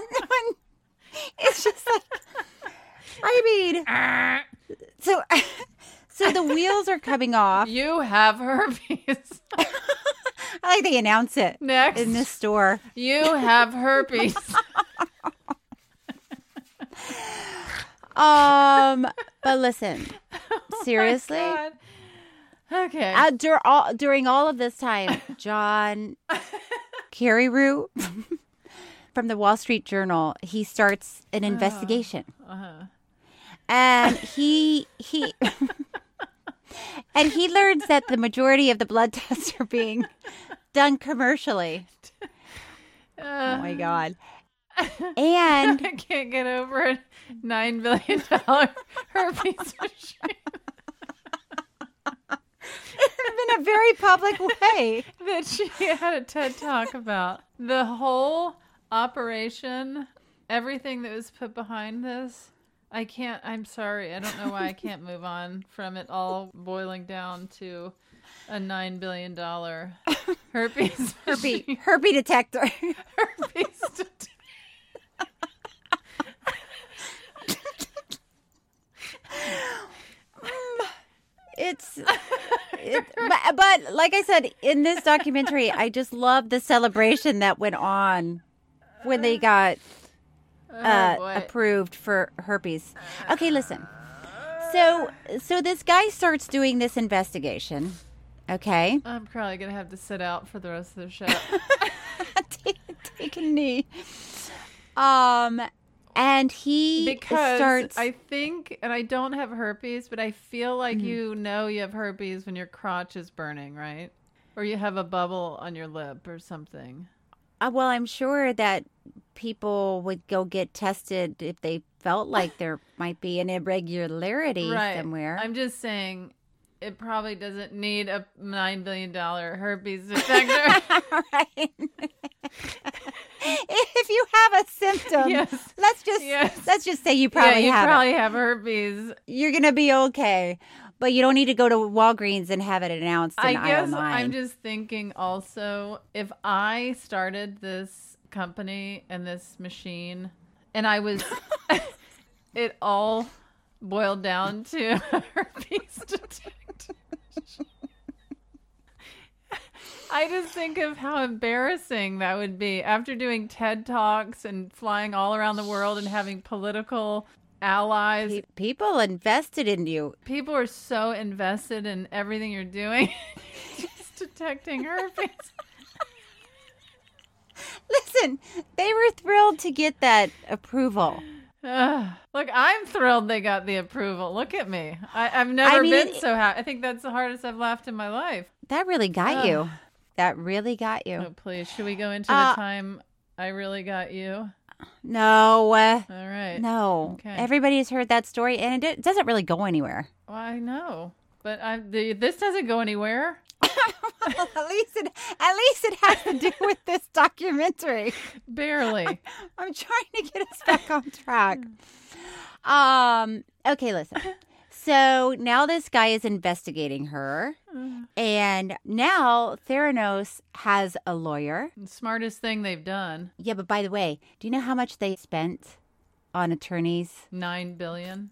It's just like, I mean, so the wheels are coming off. You have herpes. I like they announce it next in the store. You have herpes. But listen, seriously. Oh okay. During all of this time, John Carreyrou from the Wall Street Journal, he starts an investigation, and he and he learns that the majority of the blood tests are being done commercially. Oh my God. And I can't get over it. $9 billion herpes machine. In a very public way. That she had a TED Talk about. The whole operation, everything that was put behind this, I'm sorry. I don't know why I can't move on from it all boiling down to a $9 billion herpes herpes detector. Herpes detector. But like I said, in this documentary, I just love the celebration that went on when they got approved for herpes. Okay, listen. So this guy starts doing this investigation. Okay. I'm probably going to have to sit out for the rest of the show. Take a knee. And he starts... I think, and I don't have herpes, but I feel like you have herpes when your crotch is burning, right? Or you have a bubble on your lip or something. Well, I'm sure that people would go get tested if they felt like there might be an irregularity somewhere. I'm just saying it probably doesn't need a $9 billion herpes detector. Right. If you have a symptom, let's just say you probably have herpes. You're gonna be okay, but you don't need to go to Walgreens and have it announced in aisle 9. I'm just thinking also, if I started this company and this machine, and I was, it all boiled down to herpes detector. I just think of how embarrassing that would be after doing TED Talks and flying all around the world and having political allies. People invested in you. People are so invested in everything you're doing. Just detecting herpes. Listen, they were thrilled to get that approval. Look, I'm thrilled they got the approval. Look at me. I've never been so happy. I think that's the hardest I've laughed in my life. That really got you. That really got you. Oh, please. Should we go into the time I really got you? No. All right. No. Okay. Everybody's heard that story, and it doesn't really go anywhere. Well, I know. But this doesn't go anywhere. Well, at least it has to do with this documentary. Barely. I'm trying to get us back on track. Okay, listen. So now this guy is investigating her, and now Theranos has a lawyer. The smartest thing they've done. Yeah, but by the way, do you know how much they spent on attorneys? $9 billion.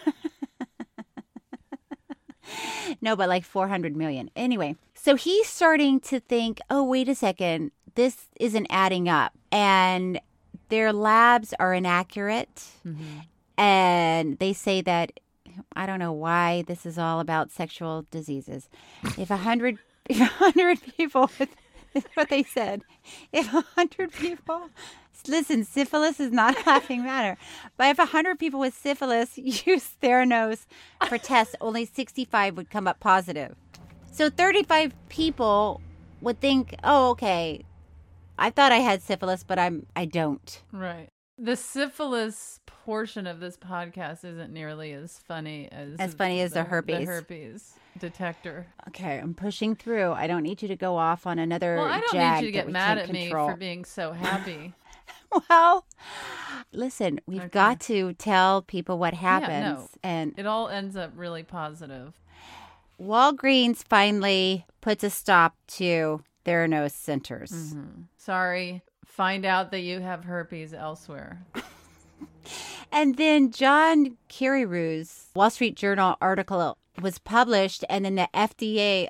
No, but like $400 million. Anyway, so he's starting to think, oh, wait a second, this isn't adding up. And their labs are inaccurate. And they say that, I don't know why this is all about sexual diseases. If 100 people is what they said. If 100 people, listen, syphilis is not a laughing matter. But if 100 people with syphilis use Theranos for tests, only 65 would come up positive. So 35 people would think, oh, okay, I thought I had syphilis, but I don't. Right. The syphilis portion of this podcast isn't nearly as funny as the herpes. The herpes detector. Okay, I'm pushing through. I don't need you to go off on another Well, I don't jag need you to that get we mad can't at control. me for being so happy. Well, listen, we've got to tell people what happens. Yeah, no. And it all ends up really positive. Walgreens finally puts a stop to Theranos centers. Sorry. Find out that you have herpes elsewhere. And then John Carreyrou's Wall Street Journal article was published, and then the FDA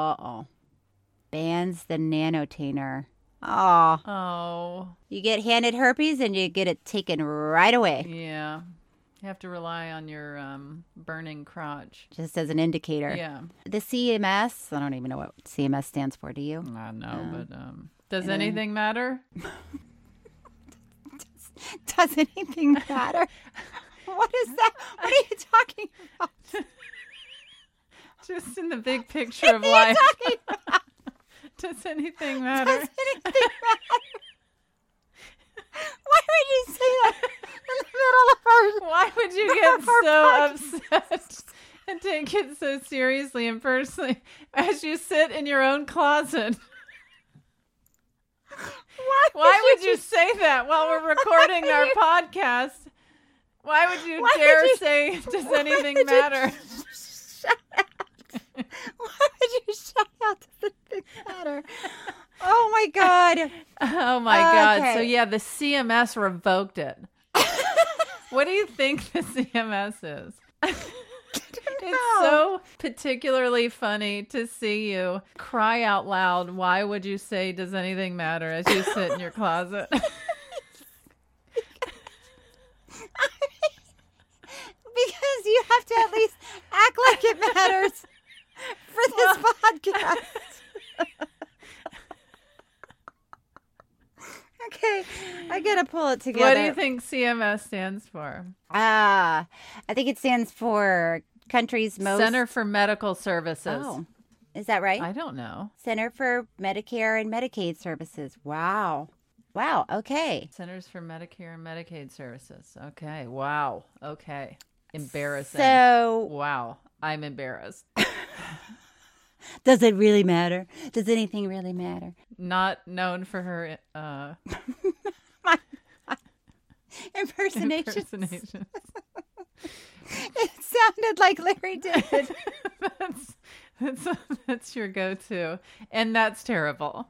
bans the nanotainer. Oh. You get handed herpes and you get it taken right away. Yeah. You have to rely on your burning crotch. Just as an indicator. Yeah. The CMS, I don't even know what CMS stands for, do you? I know, but does anything matter? Does anything matter? What is that? What are you talking about? Just in the big picture of life. Does anything matter? Does anything matter? Why would you say that in the middle of our... Why would you get so upset and take it so seriously and personally as you sit in your own closet? Why would you say that while we're recording our podcast? Why would you dare say, does anything matter? Shut up. Why would you shout out, does anything matter? Oh, my God. Oh, my God. So, yeah, the CMS revoked it. What do you think the CMS is? It's so particularly funny to see you cry out loud. Why would you say, does anything matter, as you sit in your closet? Because you have to at least act like it matters for this podcast. Okay, I gotta pull it together. What do you think CMS stands for? I think it stands for country's most... Center for Medical Services. Oh, is that right? I don't know. Center for Medicare and Medicaid Services. Wow. Wow, okay. Centers for Medicare and Medicaid Services. Okay, wow. Okay. Embarrassing. So... Wow, I'm embarrassed. Does it really matter? Does anything really matter? Not known for her my impersonations. It sounded like Larry David. That's your go-to, and that's terrible.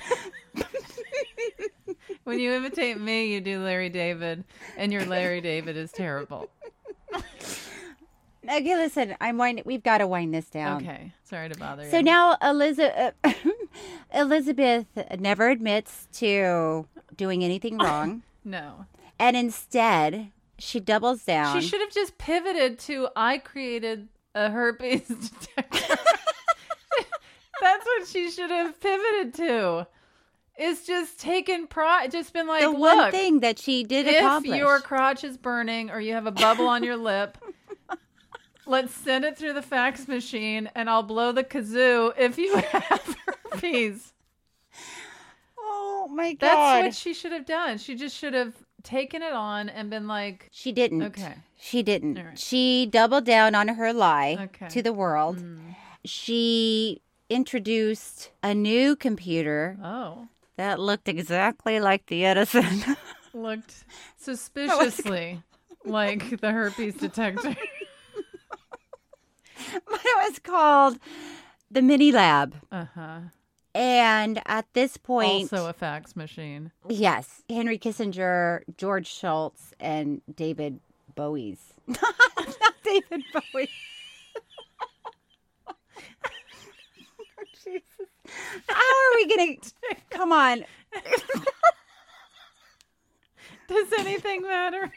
When you imitate me, you do Larry David, and your Larry David is terrible. Okay, listen, we've got to wind this down. Okay, sorry to bother you. So now Elizabeth never admits to doing anything wrong. No. And instead, she doubles down. She should have just pivoted to, I created a herpes detector. That's what she should have pivoted to. It's just taken pride, just been like, the look, one thing that she did accomplish. If your crotch is burning or you have a bubble on your lip, let's send it through the fax machine and I'll blow the kazoo if you have herpes. Oh my God. That's what she should have done. She just should have taken it on and been like... She didn't. Okay. She didn't. Right. She doubled down on her lie to the world. She introduced a new computer that looked exactly like the Edison. Looked suspiciously like the herpes detector. But it was called the Mini Lab. Uh-huh. And at this point... Also a fax machine. Yes. Henry Kissinger, George Shultz, and David Bowie's. Not David Bowie. Oh, Jesus. How are we going to... Come on. Does anything matter?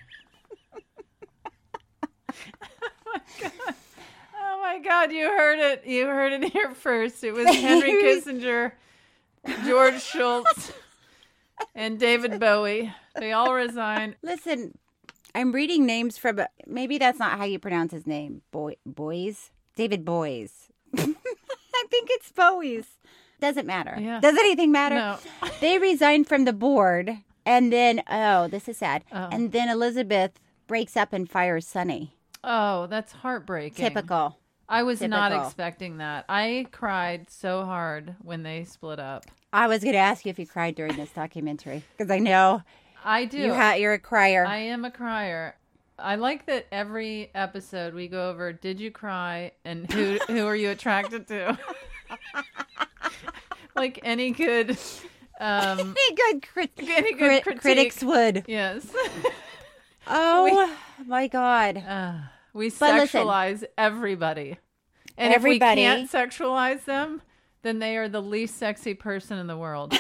Oh my God, you heard it. You heard it here first. It was Henry Kissinger, George Shultz, and David Bowie. They all resigned. Listen, I'm reading names from... Maybe that's not how you pronounce his name. Boys? David Boys. I think it's Bowie's. Doesn't matter. Yeah. Does anything matter? No. They resigned from the board, and then... Oh, this is sad. Oh. And then Elizabeth breaks up and fires Sonny. Oh, that's heartbreaking. Typical. I was not expecting that. I cried so hard when they split up. I was going to ask you if you cried during this documentary, because I know I do. You're a crier. I am a crier. I like that every episode we go over, did you cry, and who are you attracted to? Like any good... any good critique. critics would. Yes. Oh, my God. We But sexualize everybody. And everybody. if we can't sexualize them, then they are the least sexy person in the world.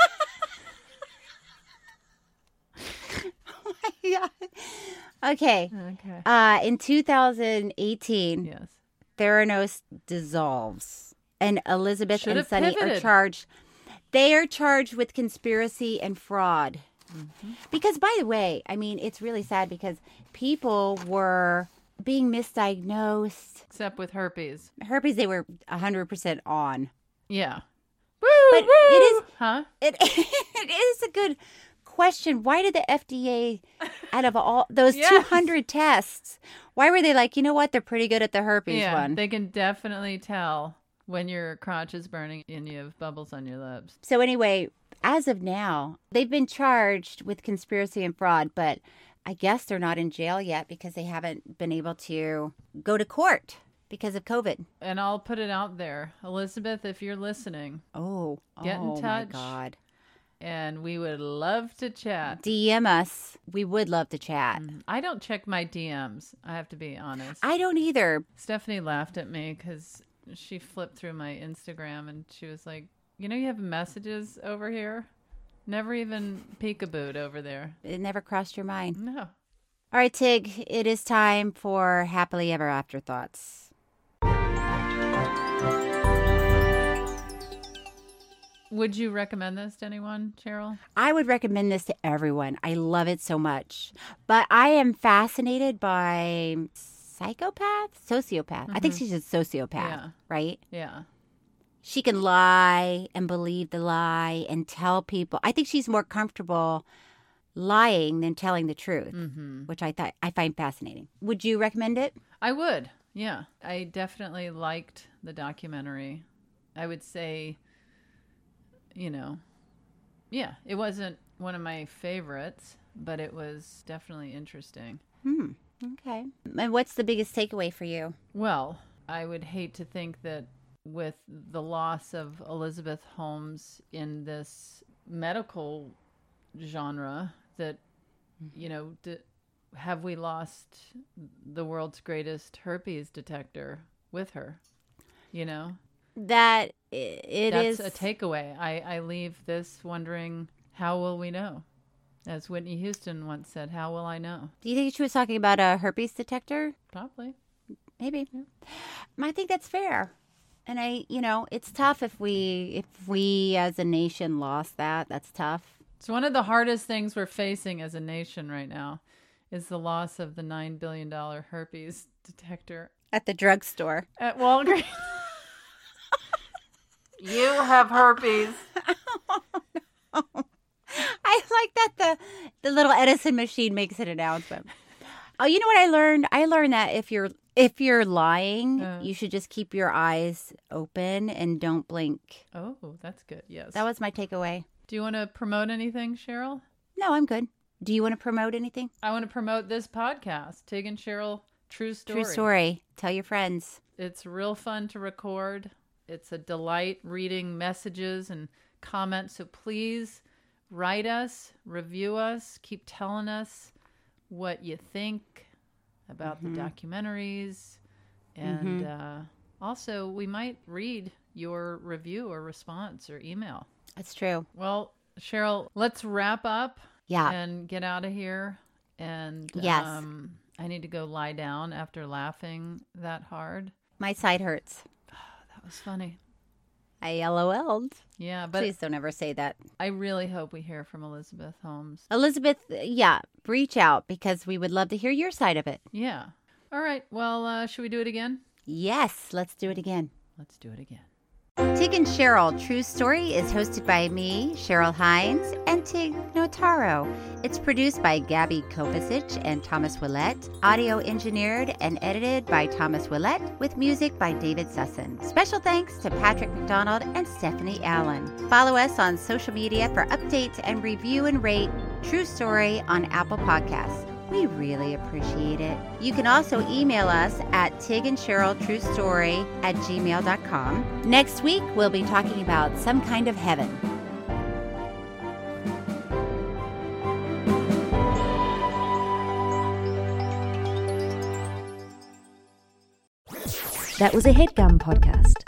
Oh my God. Okay. In 2018, yes, Theranos dissolves, and Elizabeth Should and have Sonny are pivoted. charged. They are charged with conspiracy and fraud. Mm-hmm. Because, by the way, I mean, it's really sad because people were being misdiagnosed. except with herpes. Herpes, they were 100% on. Yeah. But it is, Huh? it is a good question. Why did the FDA, out of all those Yes. 200 tests, why were they like, you know what, they're pretty good at the herpes Yeah, one? they can definitely tell when your crotch is burning and you have bubbles on your lips. So anyway, as of now, they've been charged with conspiracy and fraud, but I guess they're not in jail yet because they haven't been able to go to court because of COVID. And I'll put it out there. Elizabeth, if you're listening, Oh, get in touch. My God. and we would love to chat. DM us. We would love to chat. I don't check my DMs, I have to be honest. I don't either. Stephanie laughed at me because she flipped through my Instagram and she was like, you have messages over here? Never even peekabooed over there. It never crossed your mind. No. All right, Tig, it is time for Happily Ever After Thoughts. Would you recommend this to anyone, Cheryl? I would recommend this to everyone. I love it so much. But I am fascinated by sociopath. I think she's a sociopath, right? Yeah. She can lie and believe the lie and tell people. I think she's more comfortable lying than telling the truth, which I find fascinating. Would you recommend it? I would. Yeah. I definitely liked the documentary. I would say, it wasn't one of my favorites, but it was definitely interesting. Okay. And what's the biggest takeaway for you? Well, I would hate to think that with the loss of Elizabeth Holmes in this medical genre that, have we lost the world's greatest herpes detector with her, That's a takeaway. I leave this wondering, how will we know? As Whitney Houston once said, how will I know? Do you think she was talking about a herpes detector? Probably. Maybe. Yeah. I think that's fair. And it's tough if we as a nation lost that. That's tough. It's one of the hardest things we're facing as a nation right now is the loss of the $9 billion herpes detector. At the drugstore. At Walgreens. You have herpes. Oh, no. I like that the little Edison machine makes an announcement. Oh, you know what I learned? I learned that if you're lying, you should just keep your eyes open and don't blink. Oh, that's good. Yes. That was my takeaway. Do you want to promote anything, Cheryl? No, I'm good. Do you want to promote anything? I want to promote this podcast, Tig and Cheryl, True Story. True Story. Tell your friends. It's real fun to record. It's a delight reading messages and comments. So please write us, review us, keep telling us what you think about the documentaries. And also, we might read your review or response or email. That's true. Well, Cheryl, let's wrap up and get out of here. And yes. I need to go lie down after laughing that hard. My side hurts. That was funny. I LOL'd. Yeah, but please don't ever say that. I really hope we hear from Elizabeth Holmes. Elizabeth, reach out because we would love to hear your side of it. Yeah. All right. Well, should we do it again? Yes, let's do it again. Let's do it again. Tig and Cheryl, True Story is hosted by me, Cheryl Hines, and Tig Notaro. It's produced by Gabby Kovacic and Thomas Willett, audio engineered and edited by Thomas Willett, with music by David Sussin. Special thanks to Patrick McDonald and Stephanie Allen. Follow us on social media for updates and review and rate True Story on Apple Podcasts. We really appreciate it. You can also email us at tigandcheryltruestory@gmail.com. Next week, we'll be talking about some kind of heaven. That was a HeadGum podcast.